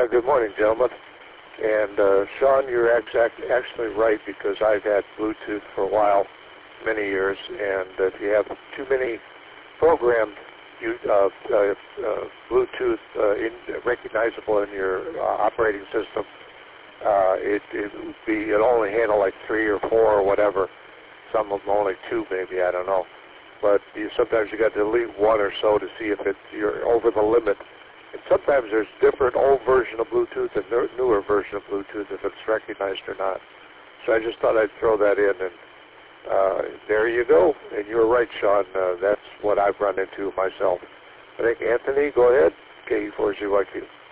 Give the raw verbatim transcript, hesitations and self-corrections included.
Uh, good morning, gentlemen. And uh, Sean, you're exact, actually right, because I've had Bluetooth for a while, many years, and if you have too many programmed you, uh, uh, uh, Bluetooth uh, in, recognizable in your uh, operating system, uh, it, it would be, it'll only handle like three or four or whatever. Some of them only two, maybe, I don't know. But you, sometimes you got to delete one or so to see if it's, you're over the limit. And sometimes there's different old version of Bluetooth and newer version of Bluetooth if it's recognized or not. So I just thought I'd throw that in, and uh, there you go. And you're right, Sean. Uh, that's what I've run into myself. I think, Anthony, go ahead. K E four Z Y Q.